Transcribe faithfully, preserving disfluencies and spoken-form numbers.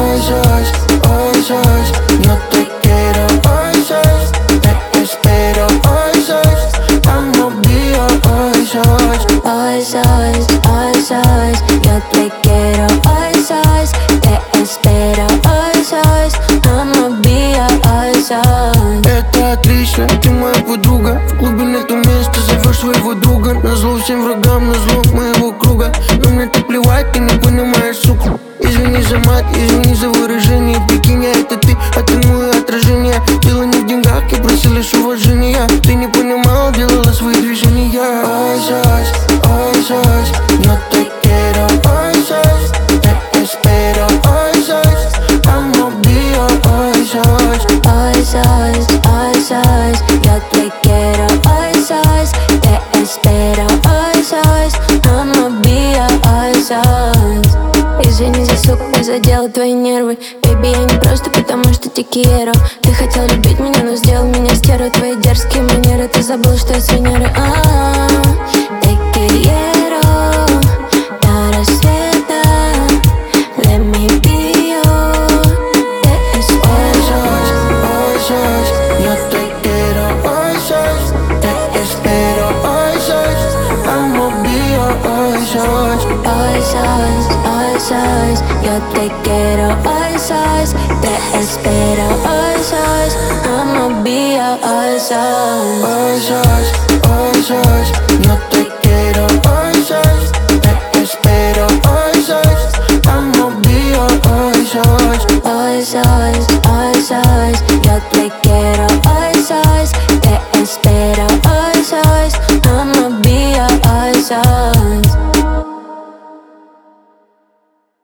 hoy sos, hoy sos. Yo te quiero, hoy sos. Te espero, hoy sos. Vamos bien, hoy sos. Hoy sos, hoy sos. Yo te quiero, hoy sos. Te espero, hoy sos. Vamos bien, hoy sos. Это отлично, ты моя подруга. В глубине то место зовешь своего друга. Назло всем врагам, назло моего круга. Но мне так плевать, ты не понимаешь, сука. Извини за мат, извини за выражение. Прикинь, а это ты, а ты мое отражение. Дело не в деньгах, я просил лишь уважения. Ты не понимала, делала свои движения. Ой, sos, ой, sos. Yo te quiero, hoy sos. Te espero, hoy sos. Vamos bien, hoy sos. Hoy sos, hoy sos. Yo te quiero, hoy sos. Te espero, hoy sos. Vamos bien, hoy sos. Извини за сук, я задела твои нервы. Baby, я не просто потому, что te quiero. Ты хотел любить меня, но сделал меня стервой. Твои дерзкие манеры, ты забыл, что я с Венеры. А-а-а. Te quiero до рассвета. Let me be your. Te espero. Hoy sos, yo te quiero, hoy sos. Te espero, hoy sos. Vamos bien, hoy sos. Hoy sos, hoy sos. Yo te quiero, hoy sos. Te espero, hoy sos. Vamos bien, hoy sos. Hoy sos, hoy sos. Yo te quiero, hoy sos. Te espero, hoy sos. Vamos bien, hoy sos. Hoy sos, hoy sos. Yo te quiero, hoy sos. Te espero, hoy sos. Vamos bien, hoy sos.